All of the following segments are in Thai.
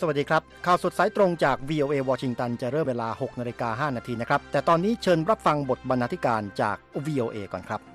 วัสดีครับข่าวสดสายตรงจาก VOA วอชิงตันจะเริ่มเวลา 6:05 น.นะครับแต่ตอนนี้เชิญรับฟังบทบรรณาธิการจาก VOA ก่อนครับ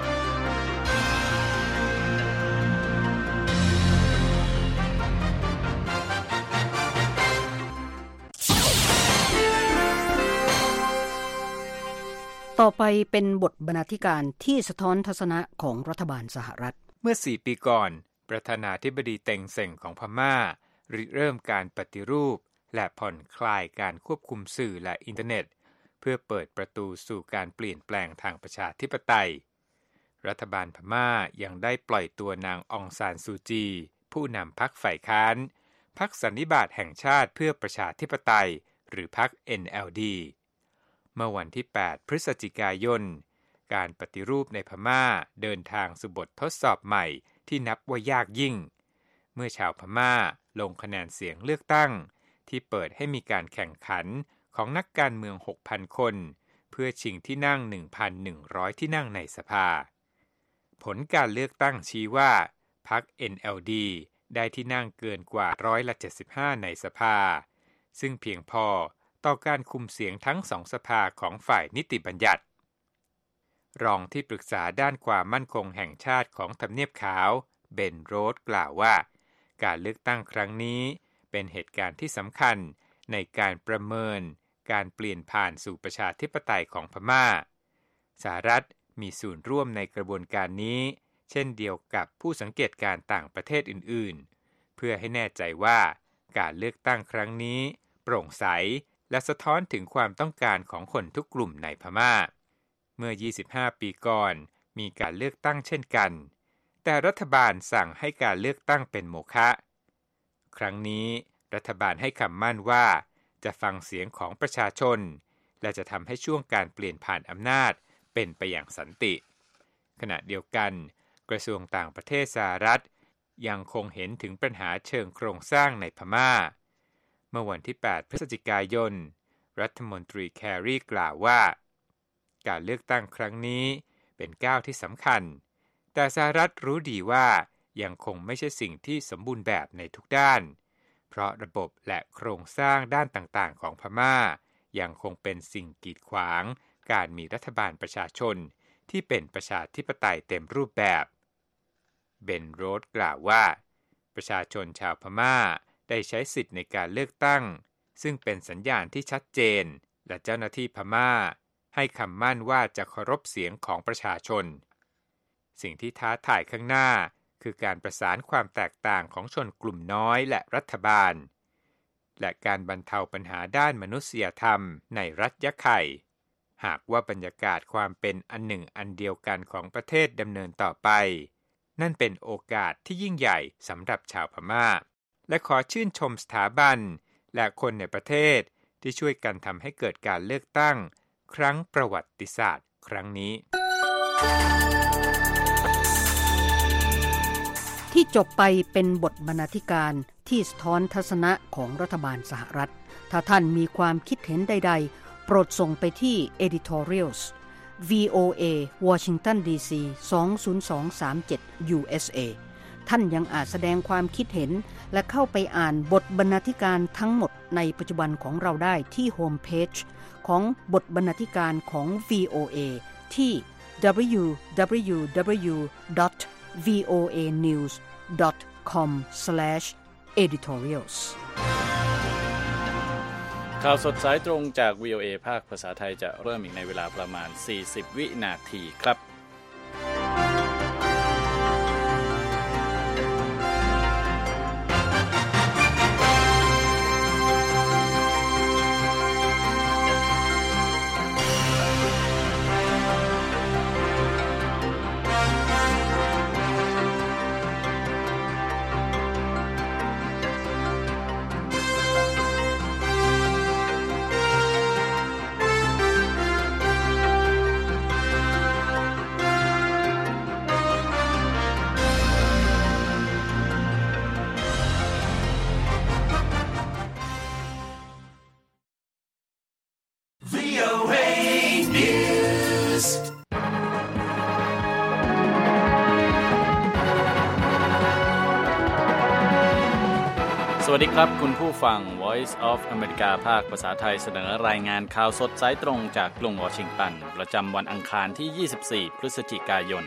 ต่อไปเป็นบทบรรณาธิการที่สะท้อนทัศนะของรัฐบาลสหรัฐเมื่อ4 ปีก่อนประธานาธิบดีเต็งเซ็งของพม่าริเริ่มการปฏิรูปและผ่อนคลายการควบคุมสื่อและอินเทอร์เน็ตเพื่อเปิดประตูสู่การเปลี่ยนแปลงทางประชาธิปไตยรัฐบาลพม่ายังได้ปล่อยตัวนางองซานซูจีผู้นำพรรคฝ่ายค้านพรรคสันนิบาตแห่งชาติเพื่อประชาธิปไตยหรือพรรค NLD เมื่อวันที่ 8 พฤศจิกายนการปฏิรูปในพม่าเดินทางสู่บททดสอบใหม่ที่นับว่ายากยิ่งเมื่อชาวพม่าลงคะแนนเสียงเลือกตั้งที่เปิดให้มีการแข่งขันของนักการเมือง 6,000 คนเพื่อชิงที่นั่ง 1,100 ที่นั่งในสภาผลการเลือกตั้งชี้ว่าพรรค NLD ได้ที่นั่งเกินกว่า75%ในสภาซึ่งเพียงพอต่อการคุมเสียงทั้งสองสภาของฝ่ายนิติบัญญัติรองที่ปรึกษาด้านความมั่นคงแห่งชาติของทำเนียบขาวเบนโรธกล่าวว่าการเลือกตั้งครั้งนี้เป็นเหตุการณ์ที่สำคัญในการประเมินการเปลี่ยนผ่านสู่ประชาธิปไตยของพม่าสหรัฐมีส่วนร่วมในกระบวนการนี้เช่นเดียวกับผู้สังเกตการณ์ต่างประเทศอื่นๆเพื่อให้แน่ใจว่าการเลือกตั้งครั้งนี้โปร่งใสและสะท้อนถึงความต้องการของคนทุกกลุ่มในพม่าเมื่อ 25 ปีก่อนมีการเลือกตั้งเช่นกันแต่รัฐบาลสั่งให้การเลือกตั้งเป็นโมฆะครั้งนี้รัฐบาลให้คำมั่นว่าจะฟังเสียงของประชาชนและจะทำให้ช่วงการเปลี่ยนผ่านอำนาจเป็นไปอย่างสันติขณะเดียวกันกระทรวงต่างประเทศสหรัฐยังคงเห็นถึงปัญหาเชิงโครงสร้างในพม่าเมื่อวันที่ 8 พฤศจิกายนรัฐมนตรีแครีกล่าวว่าการเลือกตั้งครั้งนี้เป็นก้าวที่สำคัญแต่สหรัฐรู้ดีว่ายังคงไม่ใช่สิ่งที่สมบูรณ์แบบในทุกด้านเพราะระบบและโครงสร้างด้านต่างๆของพม่ายังคงเป็นสิ่งกีดขวางการมีรัฐบาลประชาชนที่เป็นประชาธิปไตยเต็มรูปแบบเบนโรธกล่าวว่าประชาชนชาวพม่าได้ใช้สิทธิ์ในการเลือกตั้งซึ่งเป็นสัญญาณที่ชัดเจนและเจ้าหน้าที่พม่าให้คำมั่นว่าจะเคารพเสียงของประชาชนสิ่งที่ท้าทายข้างหน้าคือการประสานความแตกต่างของชนกลุ่มน้อยและรัฐบาลและการบรรเทาปัญหาด้านมนุษยธรรมในรัฐยะไข่หากว่าบรรยากาศความเป็นอันหนึ่งอันเดียวกันของประเทศดำเนินต่อไปนั่นเป็นโอกาสที่ยิ่งใหญ่สำหรับชาวพม่าและขอชื่นชมสถาบันและคนในประเทศที่ช่วยกันทำให้เกิดการเลือกตั้งครั้งประวัติศาสตร์ครั้งนี้ที่จบไปเป็นบทบรรณาธิการที่สะท้อนทัศนะของรัฐบาลสหรัฐถ้าท่านมีความคิดเห็นใดๆโปรดส่งไปที่ editorials VOA Washington DC 20237 USA ท่านยังอาจแสดงความคิดเห็นและเข้าไปอ่านบทบรรณาธิการทั้งหมดในปัจจุบันของเราได้ที่โฮมเพจของบทบรรณาธิการของ VOA ที่ www.voanews.com/editorials ข่าวสดสายตรงจาก VOA ภาคภาษาไทยจะเริ่มอีกในเวลาประมาณ40วินาทีครับสวัสดีครับคุณผู้ฟัง Voice of America ภาคภาษาไทยเสนอรายงานข่าวสดสายตรงจากกรุงวอชิงตันประจำวันอังคารที่ 24 พฤศจิกายน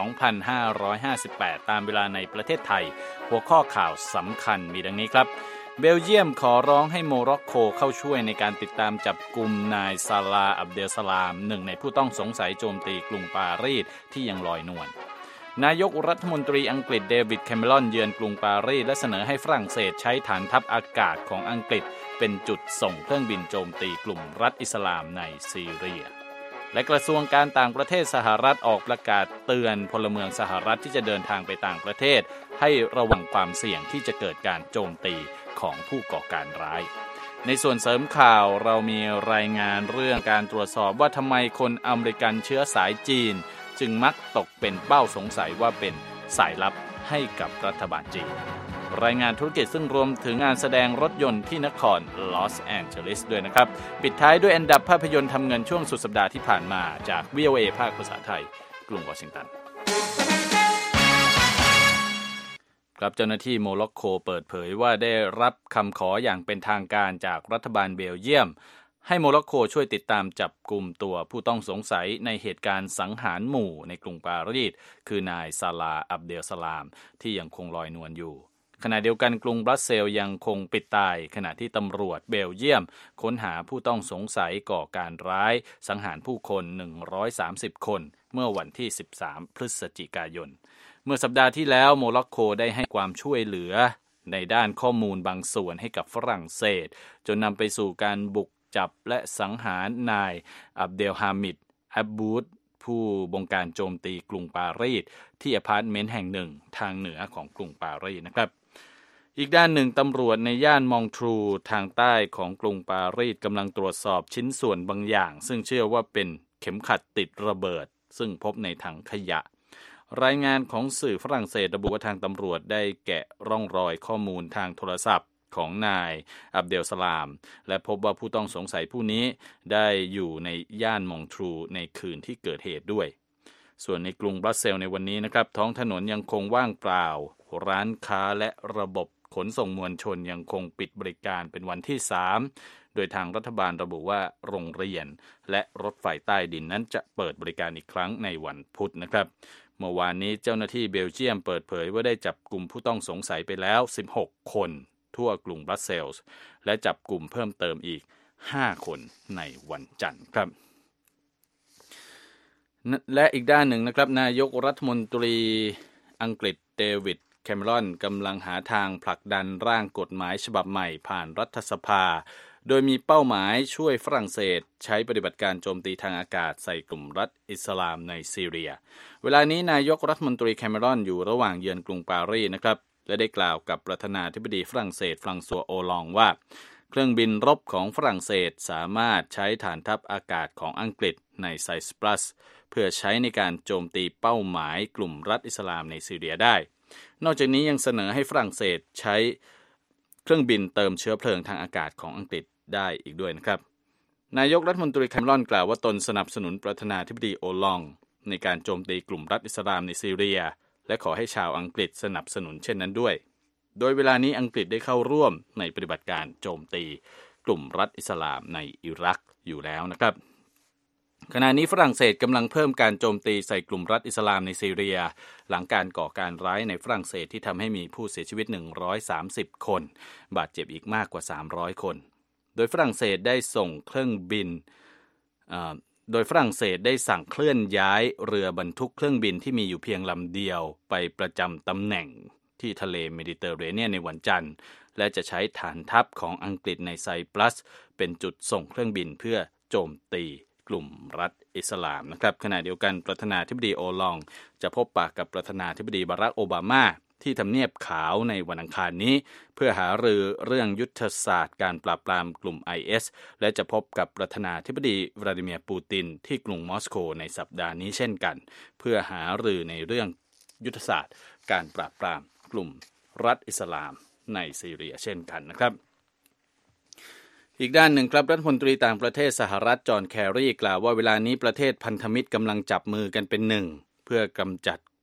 2558 ตามเวลาในประเทศไทยหัวข้อข่าวสำคัญมีดังนี้ครับเบลเยียมขอร้องให้โมร็อกโกเข้าช่วยในการติดตามจับกุมนายซาลาอับเดลสลามหนึ่งในผู้ต้องสงสัยโจมตีกรุงปารีสที่ยังลอยนวลนายกรัฐมนตรีอังกฤษเดวิดแคมเมรอนเยือนกรุงปารีสและเสนอให้ฝรั่งเศสใช้ฐานทัพอากาศของอังกฤษเป็นจุดส่งเครื่องบินโจมตีกลุ่มรัฐอิสลามในซีเรียและกระทรวงการต่างประเทศสหรัฐออกประกาศเตือนพลเมืองสหรัฐที่จะเดินทางไปต่างประเทศให้ระวังความเสี่ยงที่จะเกิดการโจมตีของผู้ก่อการร้ายในส่วนเสริมข่าวเรามีรายงานเรื่องการตรวจสอบว่าทำไมคนอเมริกันเชื้อสายจีนจึงมักตกเป็นเป้าสงสัยว่าเป็นสายลับให้กับรัฐบาลจีนรายงานธุรกิจซึ่งรวมถึงงานแสดงรถยนต์ที่นครลอสแองเจลิสด้วยนะครับปิดท้ายด้วยอันดับภาพยนตร์ทำเงินช่วงสุดสัปดาห์ที่ผ่านมาจาก VOA ภาคภาษาไทยกรุงวอชิงตันครับเจ้าหน้าที่โมร็อกโกเปิดเผยว่าได้รับคำขออย่างเป็นทางการจากรัฐบาลเบลเยียมให้โมร็อกโกช่วยติดตามจับกุมตัวผู้ต้องสงสัยในเหตุการณ์สังหารหมู่ในกรุงปารีสคือนายซาลาอับเดลสลามที่ยังคงลอยนวลอยู่ขณะเดียวกันกรุงบรัสเซลส์ยังคงปิดตายขณะที่ตำรวจเบลเยียมค้นหาผู้ต้องสงสัยก่อการร้ายสังหารผู้คน130คนเมื่อวันที่13พฤศจิกายนเมื่อสัปดาห์ที่แล้วโมร็อกโกได้ให้ความช่วยเหลือในด้านข้อมูลบางส่วนให้กับฝรั่งเศสจนนำไปสู่การบุกจับและสังหารนายอับเดลฮามิดอับบูดผู้บงการโจมตีกรุงปารีสที่อพาร์ตเมนต์แห่งหนึ่งทางเหนือของกรุงปารีสนะครับอีกด้านหนึ่งตำรวจในย่านมองทรูทางใต้ของกรุงปารีสกำลังตรวจสอบชิ้นส่วนบางอย่างซึ่งเชื่อว่าเป็นเข็มขัดติดระเบิดซึ่งพบในถังขยะรายงานของสื่อฝรั่งเศสระบุว่าทางตำรวจได้แกะร่องรอยข้อมูลทางโทรศัพท์ของนายอับเดลสลามและพบว่าผู้ต้องสงสัยผู้นี้ได้อยู่ในย่านมองทรูในคืนที่เกิดเหตุด้วยส่วนในกรุงบรัสเซลส์ในวันนี้นะครับท้องถนนยังคงว่างเปล่าร้านค้าและระบบขนส่งมวลชนยังคงปิดบริการเป็นวันที่3โดยทางรัฐบาลระบุว่าโรงเรียนและรถไฟใต้ดินนั้นจะเปิดบริการอีกครั้งในวันพุธนะครับเมื่อวานนี้เจ้าหน้าที่เบลเยียมเปิดเผยว่าได้จับกุมผู้ต้องสงสัยไปแล้ว16คนทั่วกรุงบรัสเซลส์และจับกลุ่มเพิ่มเติมอีก5คนในวันจันทร์ครับและอีกด้านหนึ่งนะครับนายกรัฐมนตรีอังกฤษเดวิดแคมเมรอนกำลังหาทางผลักดันร่างกฎหมายฉบับใหม่ผ่านรัฐสภาโดยมีเป้าหมายช่วยฝรั่งเศสใช้ปฏิบัติการโจมตีทางอากาศใส่กลุ่มรัฐอิสลามในซีเรียเวลานี้นายกรัฐมนตรีแคมเมรอนอยู่ระหว่างเยือนกรุงปารีสนะครับและได้กล่าวกับประธานาธิบดีฝรั่งเศสฟรังซัวโอลองว่าเครื่องบินรบของฝรั่งเศสสามารถใช้ฐานทัพอากาศของอังกฤษในไซปรัสเพื่อใช้ในการโจมตีเป้าหมายกลุ่มรัฐอิสลามในซีเรียได้นอกจากนี้ยังเสนอให้ฝรั่งเศสใช้เครื่องบินเติมเชื้อเพลิงทางอากาศของอังกฤษได้อีกด้วยนะครับนายกรัฐมนตรีแคมเมรอนกล่าวว่าตนสนับสนุนประธานาธิบดีโอลองในการโจมตีกลุ่มรัฐอิสลามในซีเรียและขอให้ชาวอังกฤษสนับสนุนเช่นนั้นด้วยโดยเวลานี้อังกฤษได้เข้าร่วมในปฏิบัติการโจมตีกลุ่มรัฐอิสลามในอิรักอยู่แล้วนะครับขณะนี้ฝรั่งเศสกำลังเพิ่มการโจมตีใส่กลุ่มรัฐอิสลามในซีเรียหลังการก่อการร้ายในฝรั่งเศสที่ทำให้มีผู้เสียชีวิต130คนบาดเจ็บอีกมากกว่า300คนโดยฝรั่งเศสได้สั่งเคลื่อนย้ายเรือบรรทุกเครื่องบินที่มีอยู่เพียงลำเดียวไปประจำตำแหน่งที่ทะเลเมดิเตอร์เรเนียนในวันจันทร์และจะใช้ฐานทัพของอังกฤษในไซปรัสเป็นจุดส่งเครื่องบินเพื่อโจมตีกลุ่มรัฐอิสลามนะครับขณะเดียวกันประธานาธิบดีโอลองจะพบปะกับประธานาธิบดีบารักโอบามาที่ทำเนียบขาวในวันอังคารนี้เพื่อหารือเรื่องยุทธศาสตร์การปราบปรามกลุ่ม IS และจะพบกับประธานาธิบดีวลาดิเมียร์ปูตินที่กรุงมอสโกในสัปดาห์นี้เช่นกันเพื่อหารือในเรื่องยุทธศาสตร์การปราบปรามกลุ่มรัฐอิสลามในซีเรียเช่นกันนะครับอีกด้านหนึ่งครับรัฐมนตรีต่างประเทศสหรัฐจอห์นแครีกล่าวว่าเวลานี้ประเทศพันธมิตรกำลังจับมือกันเป็นหนึ่งเพื่อกำจัด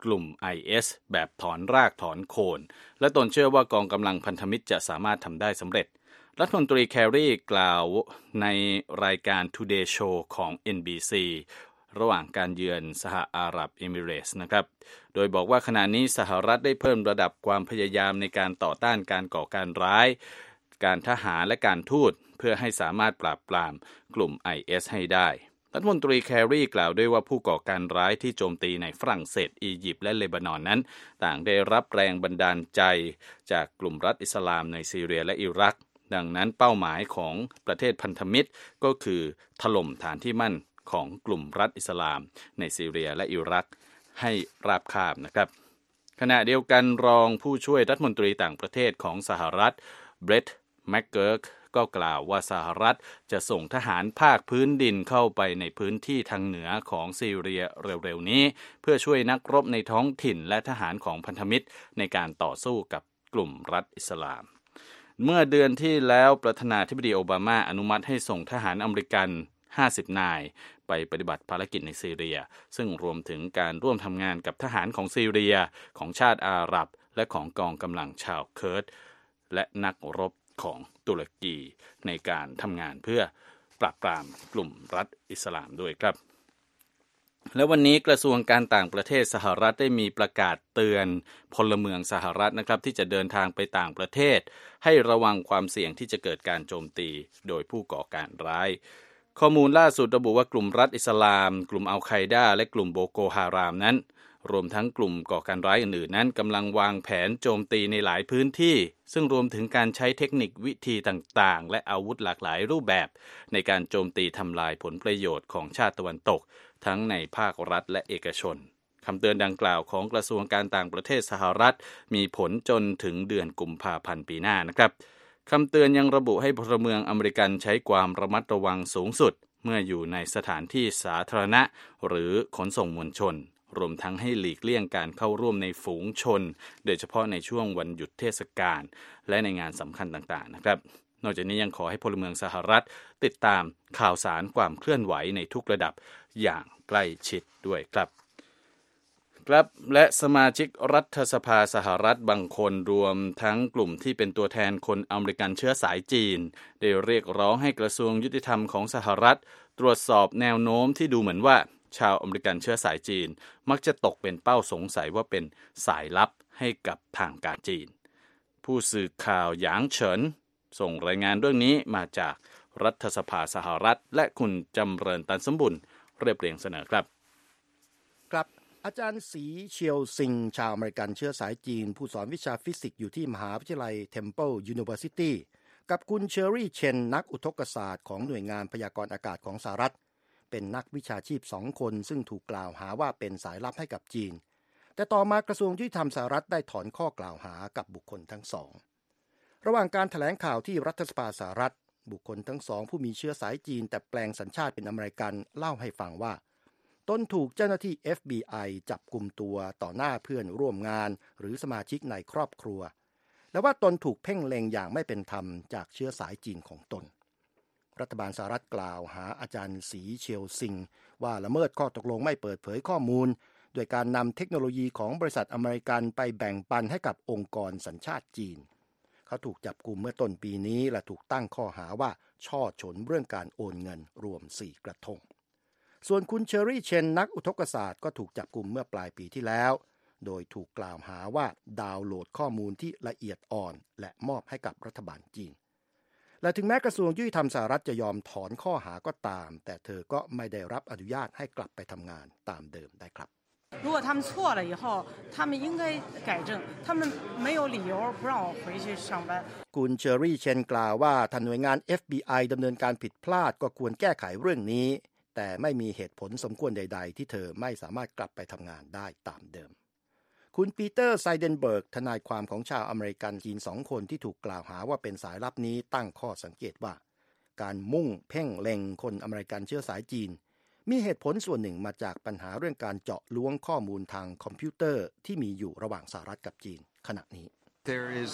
กลุ่ม IS แบบถอนรากถอนโคนและตนเชื่อว่ากองกำลังพันธมิตรจะสามารถทำได้สำเร็จรัฐมนตรีแคร์รีกล่าวในรายการ Today Show ของ NBC ระหว่างการเยือนสหอาหรับเอมิเรตส์นะครับโดยบอกว่าขณะนี้สหรัฐได้เพิ่มระดับความพยายามในการต่อต้านการก่อการร้ายการทหารและการทูตเพื่อให้สามารถปราบปรามกลุ่ม IS ให้ได้รัฐมนตรีแคร์รีกล่าวด้วยว่าผู้ก่อการร้ายที่โจมตีในฝรั่งเศสอียิปต์และเลบานอนนั้นต่างได้รับแรงบันดาลใจจากกลุ่มรัฐอิสลามในซีเรียและอิรักดังนั้นเป้าหมายของประเทศพันธมิตรก็คือถล่มฐานที่มั่นของกลุ่มรัฐอิสลามในซีเรียและอิรักให้ราบคาบนะครับขณะเดียวกันรองผู้ช่วยรัฐมนตรีต่างประเทศของสหรัฐเบรตต์แมคเกิร์กก็กล่าวว่าสหรัฐจะส่งทหารภาคพื้นดินเข้าไปในพื้นที่ทางเหนือของซีเรียเร็วๆนี้เพื่อช่วยนักรบในท้องถิ่นและทหารของพันธมิตรในการต่อสู้กับกลุ่มรัฐอิสลามเมื่อเดือนที่แล้วประธานาธิบดีโอบามาอนุมัติให้ส่งทหารอเมริกัน50 นายไปปฏิบัติภารกิจในซีเรียซึ่งรวมถึงการร่วมทำงานกับทหารของซีเรียของชาติอาหรับและของกองกำลังชาวเคิร์ดและนักรบของตุรกีในการทำงานเพื่อปราบปรามกลุ่มรัฐอิสลามด้วยครับและวันนี้กระทรวงการต่างประเทศสหรัฐได้มีประกาศเตือนพลเมืองสหรัฐนะครับที่จะเดินทางไปต่างประเทศให้ระวังความเสี่ยงที่จะเกิดการโจมตีโดยผู้ก่อการร้ายข้อมูลล่าสุดระบุว่ากลุ่มรัฐอิสลามกลุ่มอัลไคดาและกลุ่มโบโกฮารามนั้นรวมทั้งกลุ่มก่อการร้ายอื่นๆนั้นกำลังวางแผนโจมตีในหลายพื้นที่ซึ่งรวมถึงการใช้เทคนิควิธีต่างๆและอาวุธหลากหลายรูปแบบในการโจมตีทำลายผลประโยชน์ของชาติตะวันตกทั้งในภาครัฐและเอกชนคำเตือนดังกล่าวของกระทรวงการต่างประเทศสหรัฐมีผลจนถึงเดือนกุมภาพันธ์ปีหน้านะครับคำเตือนยังระบุให้พลเมืองอเมริกันใช้ความระมัดระวังสูงสุดเมื่ออยู่ในสถานที่สาธารณะหรือขนส่งมวลชนรวมทั้งให้หลีกเลี่ยงการเข้าร่วมในฝูงชนโดยเฉพาะในช่วงวันหยุดเทศกาลและในงานสำคัญต่างๆนะครับนอกจากนี้ยังขอให้พลเมืองสหรัฐติดตามข่าวสารความเคลื่อนไหวในทุกระดับอย่างใกล้ชิดด้วยครับและสมาชิกรัฐสภาสหรัฐบางคนรวมทั้งกลุ่มที่เป็นตัวแทนคนอเมริกันเชื้อสายจีนได้เรียกร้องให้กระทรวงยุติธรรมของสหรัฐตรวจสอบแนวโน้มที่ดูเหมือนว่าชาวอเมริกันเชื้อสายจีนมักจะตกเป็นเป้าสงสัยว่าเป็นสายลับให้กับทางการจีนผู้สื่อข่าวหยางเฉินส่งรายงานเรื่องนี้มาจากรัฐสภาสหรัฐและคุณจำเริญตันสมบุญเรียบเรียงเสนอครับครับอาจารย์สีเชียวซิงชาวอเมริกันเชื้อสายจีนผู้สอนวิชาฟิสิกส์อยู่ที่มหาวิทยาลัย Temple University กับคุณเชอรี่เชนนักอุทกศาสตร์ของหน่วยงานพยากรณ์อากาศของสหรัฐเป็นนักวิชาชีพ2 คนซึ่งถูกกล่าวหาว่าเป็นสายลับให้กับจีนแต่ต่อมากระทรวงยุติธรรมสหรัฐได้ถอนข้อกล่าวหากับบุคคลทั้งสองระหว่างการแถลงข่าวที่รัฐสภาสหรัฐบุคคลทั้งสองผู้มีเชื้อสายจีนแต่แปลงสัญชาติเป็นอเมริกันเล่าให้ฟังว่าตนถูกเจ้าหน้าที่ FBI จับกุมตัวต่อหน้าเพื่อนร่วมงานหรือสมาชิกในครอบครัวและว่าตนถูกเพ่งเล็งอย่างไม่เป็นธรรมจากเชื้อสายจีนของตนรัฐบาลสหรัฐกล่าวหาอาจารย์สีเชียวซิงว่าละเมิดข้อตกลงไม่เปิดเผยข้อมูลโดยการนำเทคโนโลยีของบริษัทอเมริกันไปแบ่งปันให้กับองค์กรสัญชาติจีนเขาถูกจับกุมเมื่อต้นปีนี้และถูกตั้งข้อหาว่าช่อฉนเรื่องการโอนเงินรวม4 กระทงส่วนคุณเชอรี่เชนนักอุทกศาสตร์ก็ถูกจับกุมเมื่อปลายปีที่แล้วโดยถูกกล่าวหาว่าดาวน์โหลดข้อมูลที่ละเอียดอ่อนและมอบให้กับรัฐบาลจีนและถึงแม้กระทรวงยุติธรรมสหรัฐจะยอมถอนข้อหาก็ตามแต่เธอก็ไม่ได้รับอนุญาตให้กลับไปทำงานตามเดิมได้ครับ如果他们错了以后他们应该改正他们没有理由不让我回去上班คุณเชอรี่เชนกล่าวว่าถ้าหน่วยงาน FBI ดำเนินการผิดพลาดก็ควรแก้ไขเรื่องนี้แต่ไม่มีเหตุผลสมควรใดๆที่เธอไม่สามารถกลับไปทำงานได้ตามเดิมคุณปีเตอร์ไซเดนเบิร์กทนายความของชาวอเมริกันจีน2 คนที่ถูกกล่าวหาว่าเป็นสายลับนี้ตั้งข้อสังเกตว่าการมุ่งเพ่งเล็งคนอเมริกันเชื้อสายจีนมีเหตุผลส่วนหนึ่งมาจากปัญหาเรื่องการเจาะล้วงข้อมูลทางคอมพิวเตอร์ที่มีอยู่ระหว่างสหรัฐกับจีนขณะนี้ There is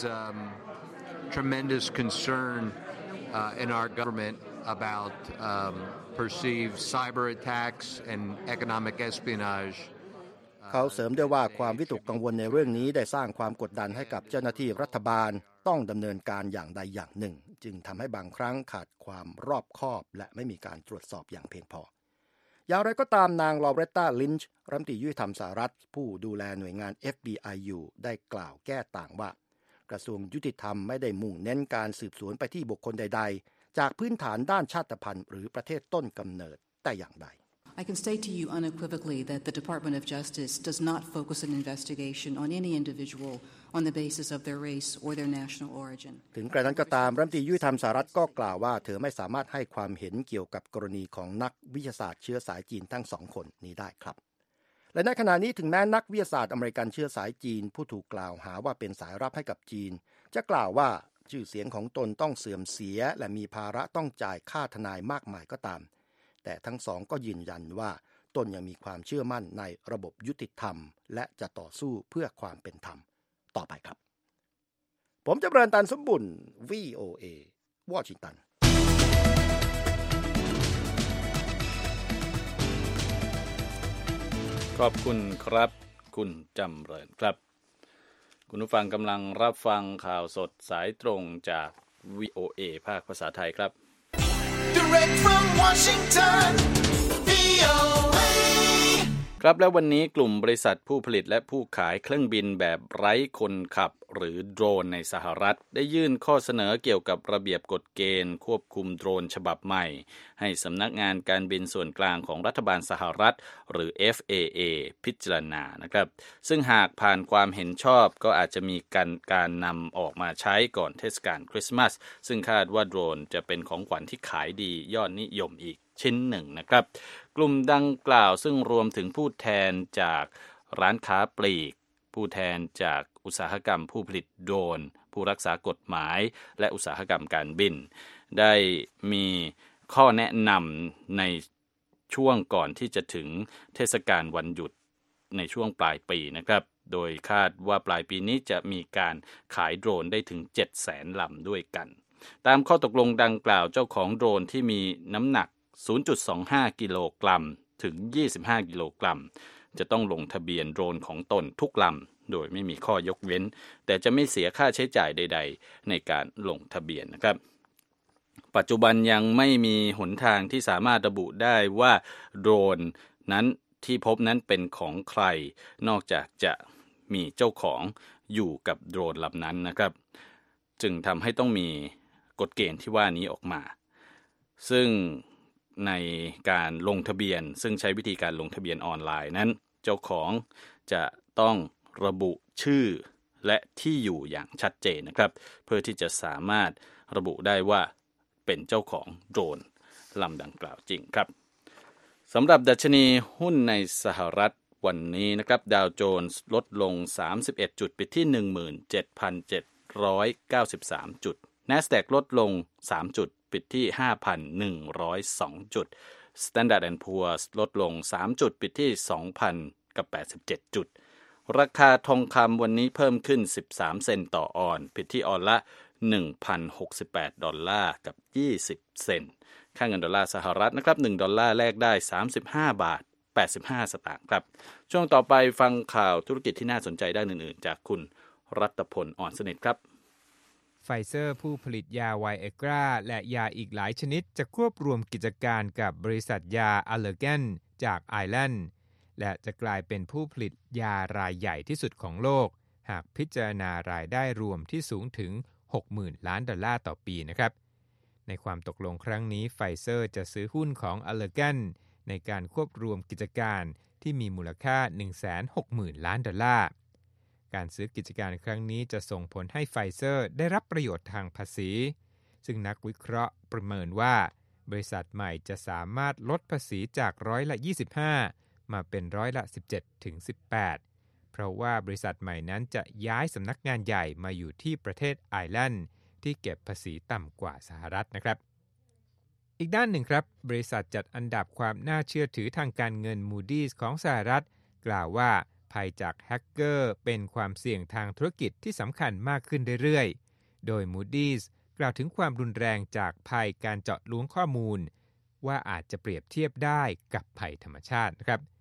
tremendous concern in our government about perceived cyber attacks and economic espionage เขาเสริมด้วยว่าความวิตกกังวลในเรื่องนี้ได้สร้างความกดดันให้กับเจ้าหน้าที่รัฐบาลต้องดำเนินการอย่างใดอย่างหนึ่งจึงทำให้บางครั้งขาดความรอบคอบและไม่มีการตรวจสอบอย่างเพียงพออย่างไรก็ตามนางลอเรตตา ลินช์รัฐมนตรียุติธรรมสหรัฐผู้ดูแลหน่วยงาน FBI อยู่ได้กล่าวแก้ต่างว่ากระทรวงยุติธรรมไม่ได้มุ่งเน้นการสืบสวนไปที่บุคคลใดๆจากพื้นฐานด้านชาติพันธุ์หรือประเทศต้นกำเนิดแต่อย่างใด I can state to you unequivocally that the Department of Justice does not focus an investigation on any individual on the basis of their race or their national origin. ถึงกระนั้นก็ตามรัฐมนตรียุติธรรมสหรัฐก็กล่าวว่าเธอไม่สามารถให้ความเห็นเกี่ยวกับกรณีของนักวิทยาศาสตร์เชื้อสายจีนทั้งสองคนนี้ได้ครับและในขณะนี้ถึงแม้นักวิทยาศาสตร์อเมริกันเชื้อสายจีนผู้ถูกกล่าวหาว่าเป็นสายลับให้กับจีนจะกล่าวว่าชื่อเสียงของตนต้องเสื่อมเสียและมีภาระต้องจ่ายค่าทนายมากมายก็ตามแต่ทั้งสองก็ยืนยันว่าตนยังมีความเชื่อมั่นในระบบยุติธรรมและจะต่อสู้เพื่อความเป็นธรรมต่อไปครับผมจำเริญตันสมบุญ VOA วอชิงตันขอบคุณครับคุณจำเริญครับคุณผู้ฟังกำลังรับฟังข่าวสดสายตรงจาก VOA ภาคภาษาไทยครับ Direct from Washington VOA ครับแล้ววันนี้กลุ่มบริษัทผู้ผลิตและผู้ขายเครื่องบินแบบไร้คนขับหรือโดรนในสหรัฐได้ยื่นข้อเสนอเกี่ยวกับระเบียบกฎเกณฑ์ควบคุมโดรนฉบับใหม่ให้สำนักงานการบินส่วนกลางของรัฐบาลสหรัฐหรือ FAA พิจารณานะครับซึ่งหากผ่านความเห็นชอบก็อาจจะมีการนำออกมาใช้ก่อนเทศกาลคริสต์มาสซึ่งคาดว่าโดรนจะเป็นของขวัญที่ขายดียอดนิยมอีกชิ้นหนึ่งนะครับกลุ่มดังกล่าวซึ่งรวมถึงผู้แทนจากร้านค้าปลีกผู้แทนจากอุตสาหกรรมผู้ผลิตโดรนผู้รักษากฎหมายและอุตสาหกรรมการบินได้มีข้อแนะนำในช่วงก่อนที่จะถึงเทศกาลวันหยุดในช่วงปลายปีนะครับโดยคาดว่าปลายปีนี้จะมีการขายโดรนได้ถึง 700,000 ลำด้วยกันตามข้อตกลงดังกล่าวเจ้าของโดรนที่มีน้ำหนัก 0.25 กิโลกรัมถึง 25 กิโลกรัมจะต้องลงทะเบียนโดรนของตนทุกลำโดยไม่มีข้อยกเว้นแต่จะไม่เสียค่าใช้จ่ายใดๆในการลงทะเบียนนะครับปัจจุบันยังไม่มีหนทางที่สามารถระบุได้ว่าโดรนนั้นที่พบนั้นเป็นของใครนอกจากจะมีเจ้าของอยู่กับโดรนลำนั้นนะครับจึงทำให้ต้องมีกฎเกณฑ์ที่ว่านี้ออกมาซึ่งในการลงทะเบียนซึ่งใช้วิธีการลงทะเบียนออนไลน์นั้นเจ้าของจะต้องระบุชื่อและที่อยู่อย่างชัดเจนนะครับเพื่อที่จะสามารถระบุได้ว่าเป็นเจ้าของโดรนลำดังกล่าวจริงครับสำหรับดัชนีหุ้นในสหรัฐวันนี้นะครับดาวโจนส์ลดลง31จุดปิดที่ 17,793 จุด NASDAQ ลดลง3จุดปิดที่ 5,102 จุด Standard & Poor's ลดลง3จุดปิดที่ 2,087 จุดราคาทองคำวันนี้เพิ่มขึ้น13เซนต์ต่อออนซ์ปิดที่ออนละ $1,068 กับ20เซนต์ค่าเงินดอลลาร์สหรัฐนะครับ1ดอลลาร์แลกได้35บาท85สตางค์ครับช่วงต่อไปฟังข่าวธุรกิจที่น่าสนใจด้านอื่นๆจากคุณรัตพลอ่อนสนิทครับไฟเซอร์ผู้ผลิตยาไวเอกราและยาอีกหลายชนิดจะควบรวมกิจการกับบริษัทยาอัลเลอร์แกนจากไอร์แลนด์และจะกลายเป็นผู้ผลิตยารายใหญ่ที่สุดของโลกหากพิจารณารายได้รวมที่สูงถึง 60,000 ล้านดอลลาร์ต่อปีนะครับในความตกลงครั้งนี้ไฟเซอร์จะซื้อหุ้นของอัลเลอร์แกนในการควบรวมกิจการที่มีมูลค่า 160,000 ล้านดอลลาร์การซื้อกิจการครั้งนี้จะส่งผลให้ไฟเซอร์ได้รับประโยชน์ทางภาษีซึ่งนักวิเคราะห์ประเมินว่าบริษัทใหม่จะสามารถลดภาษีจาก25%มาเป็น17ถึง18เพราะว่าบริษัทใหม่นั้นจะย้ายสำนักงานใหญ่มาอยู่ที่ประเทศไอร์แลนด์ที่เก็บภาษีต่ำกว่าสหรัฐนะครับอีกด้านหนึ่งครับบริษัทจัดอันดับความน่าเชื่อถือทางการเงิน Moody's ของสหรัฐกล่าวว่าภัยจากแฮกเกอร์เป็นความเสี่ยงทางธุรกิจที่สำคัญมากขึ้นเรื่อยๆโดย Moody's กล่าวถึงความรุนแรงจากภัยการเจาะล้วงข้อมูลว่าอาจจะเปรียบเทียบได้กับภัยธรรมชาตินะครับ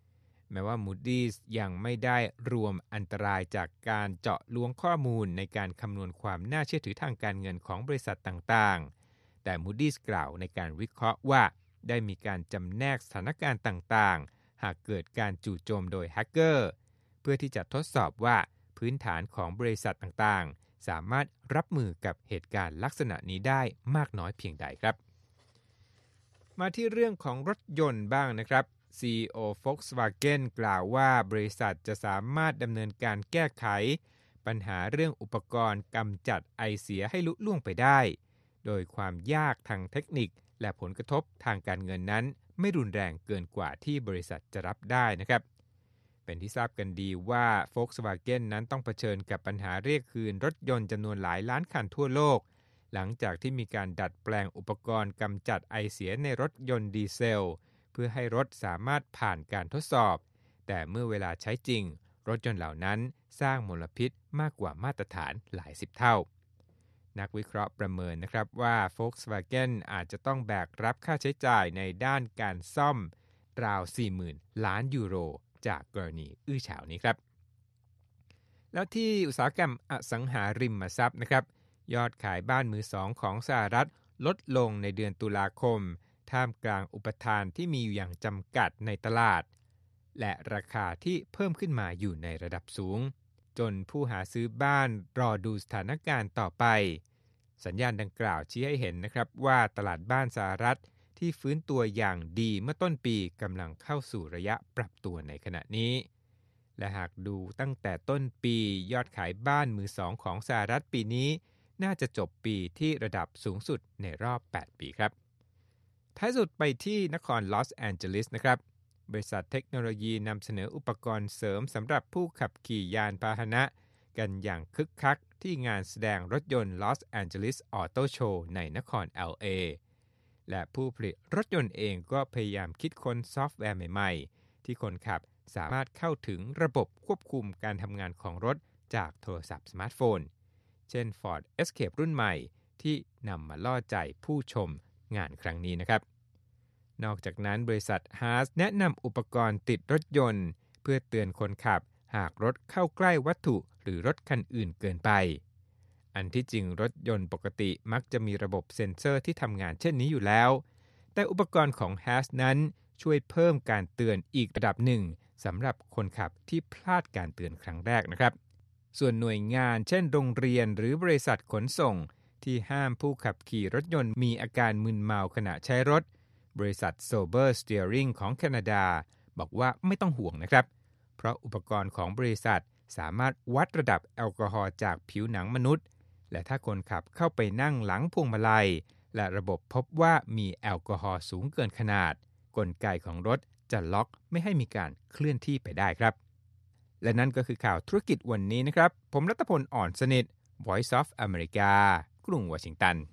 แม้ว่า Moody's ยังไม่ได้รวมอันตรายจากการเจาะลวงข้อมูลในการคำนวณความน่าเชื่อถือทางการเงินของบริษัทต่างๆแต่ Moody's กล่าวในการวิเคราะห์ว่าได้มีการจำแนกสถานการณ์ต่างๆหากเกิดการจู่โจมโดยแฮกเกอร์เพื่อที่จะทดสอบว่าพื้นฐานของบริษัทต่างๆสามารถรับมือกับเหตุการณ์ลักษณะนี้ได้มากน้อยเพียงใดครับมาที่เรื่องของรถยนต์บ้างนะครับ CEO Volkswagen กล่าวว่าบริษัทจะสามารถดำเนินการแก้ไขปัญหาเรื่องอุปกรณ์กำจัดไอเสียให้ลุล่วงไปได้โดยความยากทางเทคนิคและผลกระทบทางการเงินนั้นไม่รุนแรงเกินกว่าที่บริษัทจะรับได้นะครับเป็นที่ทราบกันดีว่า Volkswagen นั้นต้องเผชิญกับปัญหาเรียกคืนรถยนต์จำนวนหลายล้านคันทั่วโลกหลังจากที่มีการดัดแปลงอุปกรณ์กำจัดไอเสียในรถยนต์ดีเซลเพื่อให้รถสามารถผ่านการทดสอบแต่เมื่อเวลาใช้จริงรถยนต์เหล่านั้นสร้างมลพิษมากกว่ามาตรฐานหลายสิบเท่านักวิเคราะห์ประเมินนะครับว่า Volkswagen อาจจะต้องแบกรับค่าใช้จ่ายในด้านการซ่อมราว 40,000 ล้านยูโรจากกรณีอื้อฉาวนี้ครับแล้วที่อุตสาหกรรมอสังหาริมทรัพย์นะครับยอดขายบ้านมือสองของสหรัฐลดลงในเดือนตุลาคมท่ามกลางอุปทานที่มีอยู่อย่างจำกัดในตลาดและราคาที่เพิ่มขึ้นมาอยู่ในระดับสูงจนผู้หาซื้อบ้านรอดูสถานการณ์ต่อไปสัญญาณดังกล่าวชี้ให้เห็นนะครับว่าตลาดบ้านสหรัฐที่ฟื้นตัวอย่างดีเมื่อต้นปีกำลังเข้าสู่ระยะปรับตัวในขณะนี้และหากดูตั้งแต่ต้นปียอดขายบ้านมือสองของสหรัฐปีนี้น่าจะจบปีที่ระดับสูงสุดในรอบ8ปีครับท้ายสุดไปที่นครลอสแอนเจลิสนะครับบริษัทเทคโนโลยีนำเสนออุปกรณ์เสริมสำหรับผู้ขับขี่ยานพาหนะกันอย่างคึกคักที่งานแสดงรถยนต์ Los Angeles Auto Show ในนคร LA และผู้ผลิตรถยนต์เองก็พยายามคิดค้นซอฟต์แวร์ใหม่ๆที่คนขับสามารถเข้าถึงระบบควบคุมการทำงานของรถจากโทรศัพท์สมาร์ทโฟนเช่น Ford Escape รุ่นใหม่ที่นำมาล่อใจผู้ชมงานครั้งนี้นะครับนอกจากนั้นบริษัท Haas แนะนำอุปกรณ์ติดรถยนต์เพื่อเตือนคนขับหากรถเข้าใกล้วัตถุหรือรถคันอื่นเกินไปอันที่จริงรถยนต์ปกติมักจะมีระบบเซ็นเซอร์ที่ทำงานเช่นนี้อยู่แล้วแต่อุปกรณ์ของ Haas นั้นช่วยเพิ่มการเตือนอีกระดับหนึ่งสำหรับคนขับที่พลาดการเตือนครั้งแรกนะครับส่วนหน่วยงานเช่นโรงเรียนหรือบริษัทขนส่งที่ห้ามผู้ขับขี่รถยนต์มีอาการมึนเมาขณะใช้รถบริษัท Sober Steering ของแคนาดาบอกว่าไม่ต้องห่วงนะครับเพราะอุปกรณ์ของบริษัทสามารถวัดระดับแอลกอฮอล์จากผิวหนังมนุษย์และถ้าคนขับเข้าไปนั่งหลังพวงมาลัยและระบบพบว่ามีแอลกอฮอล์สูงเกินขนาดกลไกของรถจะล็อกไม่ให้มีการเคลื่อนที่ไปได้ครับและนั่นก็คือข่าวธุรกิจวันนี้นะครับผมรัตพล อ่อนสนิท Voice of America กรุงวอชิงตัน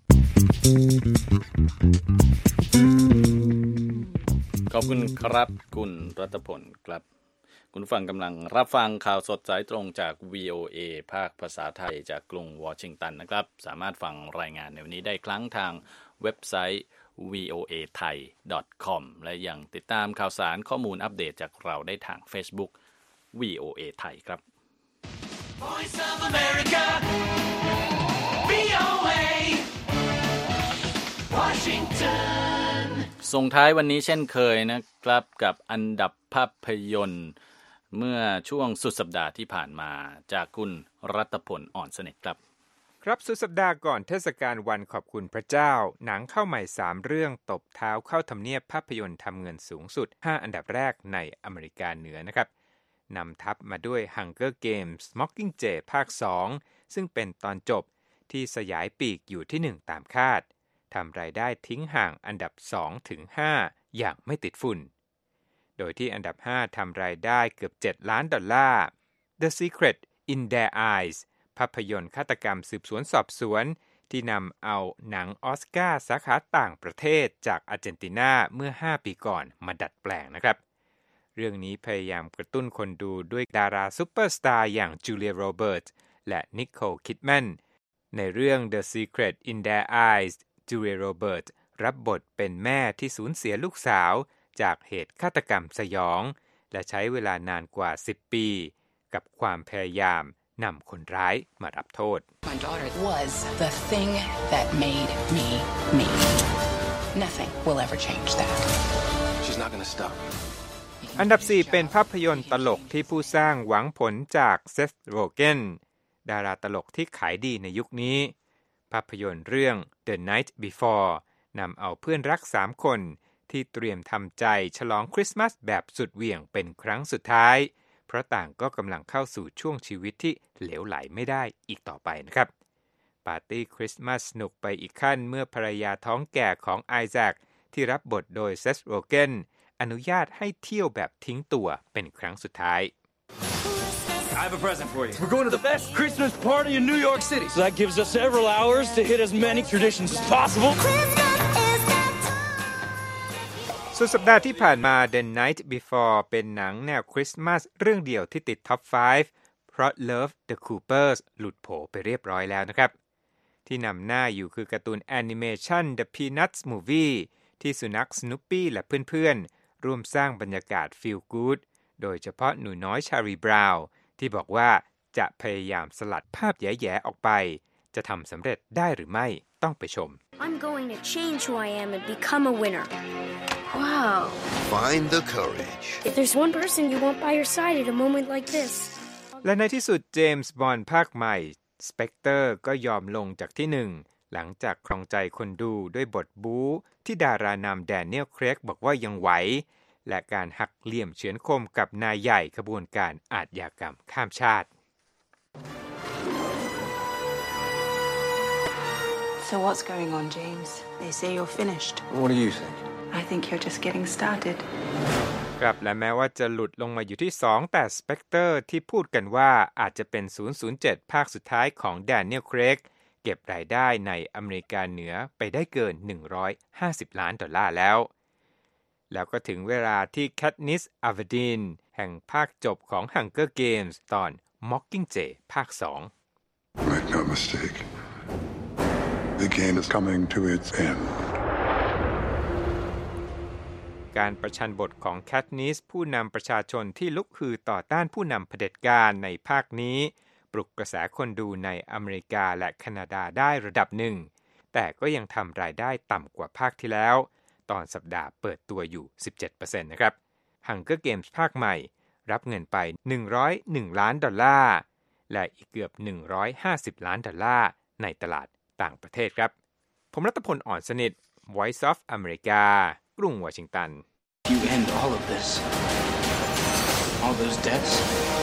ขอบคุณครับคุณรัตพลครับคุณฟังกำลังรับฟังข่าวสดสายตรงจาก VOA ภาคภาษาไทยจากกรุงวอชิงตันนะครับสามารถฟังรายงานในวันนี้ได้ครั้งทางเว็บไซต์ voathai.com และยังติดตามข่าวสารข้อมูลอัปเดตจากเราได้ทาง Facebook VOA ไทยครับ Voice of America VOA Washington ส่งท้ายวันนี้เช่นเคยนะครับกับอันดับภาพยนตร์เมื่อช่วงสุดสัปดาห์ที่ผ่านมาจากคุณรัตพล อ่อนสนิทครับครับสุดสัปดาห์ก่อนเทศกาลวันขอบคุณพระเจ้าหนังเข้าใหม่3เรื่องตบเท้าเข้าทำเนียบภาพยนตร์ทำเงินสูงสุด5อันดับแรกในอเมริกาเหนือนะครับนำทัพมาด้วย Hunger Games Mockingjay ภาค2ซึ่งเป็นตอนจบที่สยายปีกอยู่ที่1ตามคาดทำรายได้ทิ้งห่างอันดับ2ถึง5อย่างไม่ติดฝุ่นโดยที่อันดับ5ทำรายได้เกือบ$7 ล้าน The Secret in Their Eyes ภาพยนตร์ฆาตกรรมสืบสวนสอบสวนที่นำเอาหนังออสการ์สาขาต่างประเทศจากอาร์เจนตินาเมื่อ5ปีก่อนมาดัดแปลงนะครับเรื่องนี้พยายามกระตุ้นคนดูด้วยดาราซุปเปอร์สตาร์อย่างจูเลีย โรเบิร์ตส์และนิโคล คิดแมนในเรื่อง The Secret in Their Eyes จูเลีย โรเบิร์ตส์รับบทเป็นแม่ที่สูญเสียลูกสาวจากเหตุฆาตกรรมสยองและใช้เวลานานกว่า10 ปีกับความพยายามนำคนร้ายมารับโทษ My daughter was the thing that made me me. Nothing will ever change that. She's not going to stop. อันดับ 4 เป็นภาพยนตร์ตลกที่ผู้สร้างหวังผลจากเซธ โรเกนดาราตลกที่ขายดีในยุคนี้ภาพยนตร์เรื่อง The Night Before นำเอาเพื่อนรัก3 คนที่เตรียมทำใจฉลองคริสต์มาสแบบสุดเหวี่ยงเป็นครั้งสุดท้ายเพราะต่างก็กำลังเข้าสู่ช่วงชีวิตที่เหลวไหลไม่ได้อีกต่อไปนะครับปาร์ตี้คริสต์มาสสนุกไปอีกขั้นเมื่อภรรยาท้องแก่ของไอแซคที่รับบทโดยเซธ โรเกนอนุญาตให้เที่ยวแบบทิ้งตัวเป็นครั้งสุดท้าย I have a present for you. We're going to the best Christmas party in New York City. So that gives us several hours to hit as many traditions as possible. สุดสัปดาห์ที่ผ่านมา The Night Before เป็นหนังแนวคริสต์มาสเรื่องเดียวที่ติดท็อป 5 เพราะ Love the Coopers หลุดโผไปเรียบร้อยแล้วนะครับที่นำหน้าอยู่คือการ์ตูนแอนิเมชัน The Peanuts Movie ที่สุนัขสนุปปี้และเพื่อนๆร่วมสร้างบรรยากาศ Feel Good โดยเฉพาะหนูน้อยชารีบราวน์ที่บอกว่าจะพยายามสลัดภาพแย่ๆออกไปจะทำสำเร็จได้หรือไม่ต้องไปชม I'm going to change who I am and become a winner. Wow. Find the courage. If there's one person you want by your side at a moment like this. และในที่สุดเจมส์บอนด์ภาคใหม่สเปกเตอร์ก็ยอมลงจากที่ 1หลังจากครองใจคนดูด้วยบทบู๊ที่ดารานำแดเนียล เครกบอกว่ายังไหวและการหักเหลี่ยมเฉือนคมกับนายใหญ่ขบวนการอาชญากรรมข้ามชาติ So what's going on, James? They say you're finished. What do you think? I think you're just getting started. ครับและแม้ว่าจะหลุดลงมาอยู่ที่ 2แต่สเปกเตอร์ที่พูดกันว่าอาจจะเป็น 007 ภาคสุดท้ายของแดเนียล เครกเก็บรายได้ในอเมริกาเหนือไปได้เกิน$150 ล้านแล้วก็ถึงเวลาที่แคทนิส อาเวอร์ดีนแห่งภาคจบของ Hunger Games ตอน Mockingjay ภาค 2 Make no mistake. The game is coming to its end. การประชันบทของแคทนิสผู้นำประชาชนที่ลุกฮือต่อต้านผู้นำเผด็จการในภาคนี้ปลุกกระแสคนดูในอเมริกาและแคนาดาได้ระดับหนึ่งแต่ก็ยังทำรายได้ต่ำกว่าภาคที่แล้วตอนสัปดาห์เปิดตัวอยู่ 17% นะครับ Hunger Games ภาคใหม่รับเงินไป$101 ล้านและอีกเกือบ$150 ล้านในตลาดต่างประเทศครับผมรัตพล อ่อนสนิท Voice of America กรุงวอชิงตัน You end all of this. All those debts.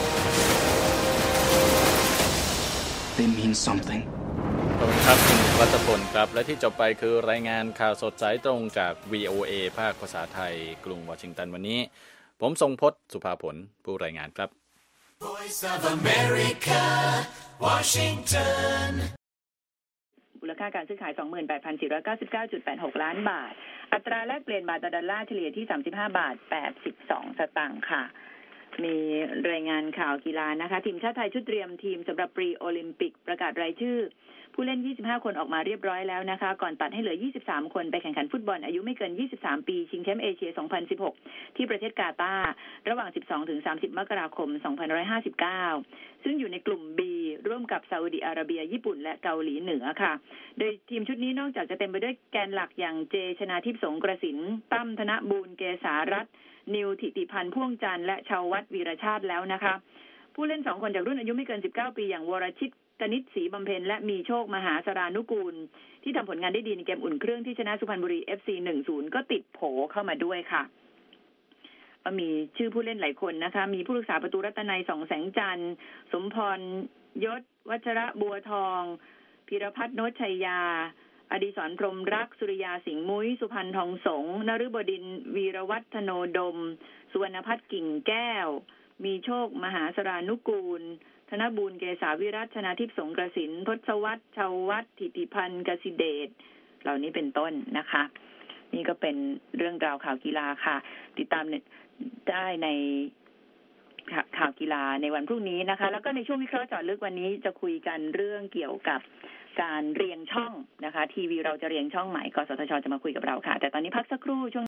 They mean something. ขอบคุณครับคุณรัตพลครับและที่จบไปคือรายงานข่าวสดสายตรงจาก VOA ภาคภาษาไทยกรุงวอชิงตันวันนี้ผมทรงพจน์ สุภาผลผู้รายงานครับ Voice of America Washington มูลค่าการซื้อขาย 28,499.86 ล้านบาทอัตราแลกเปลี่ยนบาทต่อดอลลาร์เฉลี่ยที่35.82 บาทค่ะมีรายงานข่าวกีฬานะคะทีมชาติไทยชุดเตรียมทีมสำหรับปรีโอลิมปิกประกาศรายชื่อผู้เล่น25คนออกมาเรียบร้อยแล้วนะคะก่อนตัดให้เหลือ23คนไปแข่งขันฟุตบอลอายุไม่เกิน23ปีชิงแชมป์เอเชีย2016ที่ประเทศกาตาร์ระหว่าง 12-30 มกราคม 2559ซึ่งอยู่ในกลุ่ม B ร่วมกับซาอุดิอาระเบียญี่ปุ่นและเกาหลีเหนือค่ะโดยทีมชุดนี้นอกจากจะเต็มไปด้วยแกนหลักอย่างเจชนาทิพย์สงกระสินตั้มธนบูรณ์เกษารัตน์นิวถิติพันธ์พ่วงจันทร์และชาววัฒน์วีรชาติแล้วนะคะผู้เล่น2คนจากรุ่นอายุไม่เกิน19ปีอย่างวรชิตกนิษฐ์ศรีบำเพ็ญและมีโชคมหาสรานุกูลที่ทำผลงานได้ดีในเกมอุ่นเครื่องที่ชนะสุพรรณบุรี FC 1-0 ก็ติดโผเข้ามาด้วยค่ะก็มีชื่อผู้เล่นหลายคนนะคะมีผู้รักษาประตูรัตนัยส่องแสงจันทร์สมพรยศวัชระบัวทองพีรพัฒน์โนชชัยยาอดิศรพรหมรักสุริยาสิงห์มุ้ยสุพรรณทองสงนฤบดินทร์วีรวัฒโนดมสุวรรณพัฒน์กิ่งแก้วมีโชคมหาสรานุกูลธนบูรณ์เกษาวิรัชชนาทิพย์สงกระสินทศวรรษชาววัฒน์ถิติพันธ์กสิเดชเหล่านี้เป็นต้นนะคะนี่ก็เป็นเรื่องราวข่าวกีฬาค่ะติดตามได้ในข่าวกีฬาในวันพรุ่งนี้นะคะแล้วก็ในช่วงวิเคราะห์เจาะลึกวันนี้จะคุยกันเรื่องเกี่ยวกับการเรียงช่องนะคะทีวีเราจะเรียงช่องใหม่กสทช.จะมาคุยกับเราค่ะแต่ตอนนี้พักสักครู่ช่วง